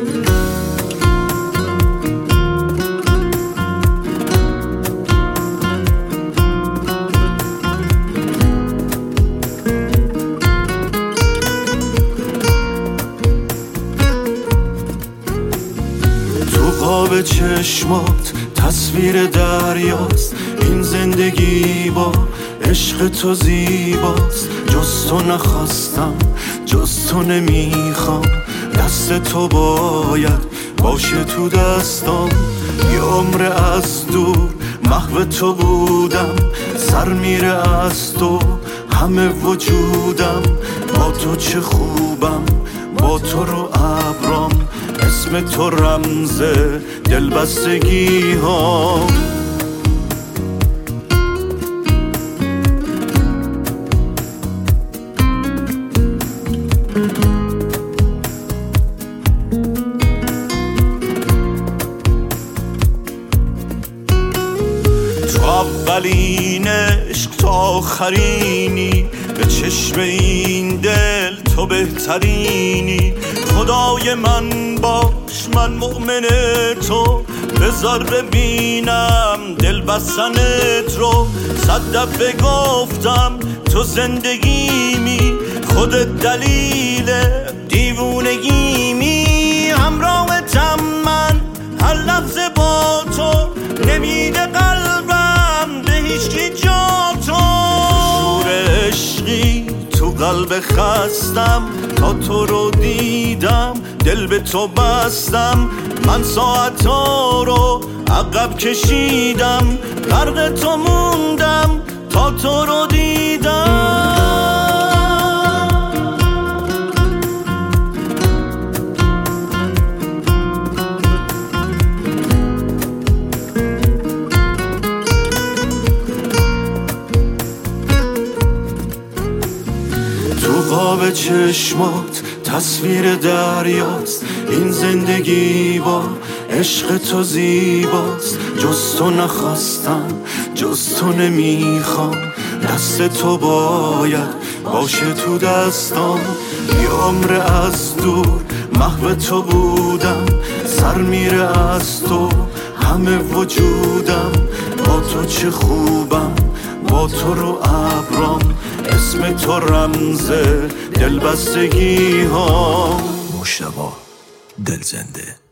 به چشمات تصویر دریاست، این زندگی با عشق تو زیباست. جز تو نخواستم، جز تو نمیخوام، دست تو باید باشه تو دستام. یه عمر از دور محو تو بودم، سر میره از تو همه وجودم. با تو چه خوبم، با تو رو ابرام، اسم تو رمز دلبستگی ها. تو اولین عشق تو آخرینی، به چشم این دل تو بهترینی. خدای من باش، من مؤمن تو، بذار ببینم دل بستنت رو. 100 دفعه گفتم تو زندگیمی، خودت دلیل دیوونگیمی. همراهتم من، هر لحظه با تو، نمیده قلبم به هیچکی جا تو. شور عشقی تو قلب خستم، تا تو رو دیدم دل به تو بستم. من ساعتا رو عقب کشیدم، غرق تو موندم تا تو رو دیدم. تو قاب چشمات تصویر دریاست، این زندگی با عشق تو زیباست. جز تو نخواستم، جز تو نمیخوام، دست تو باید باشه تو دستام. یه عمر از دور محو تو بودم، سر میره از تو همه وجودم. با تو چه خوبم، با تو رو ابرام، اسم تو رمز دلبستگی ها. مشتبه دل زنده.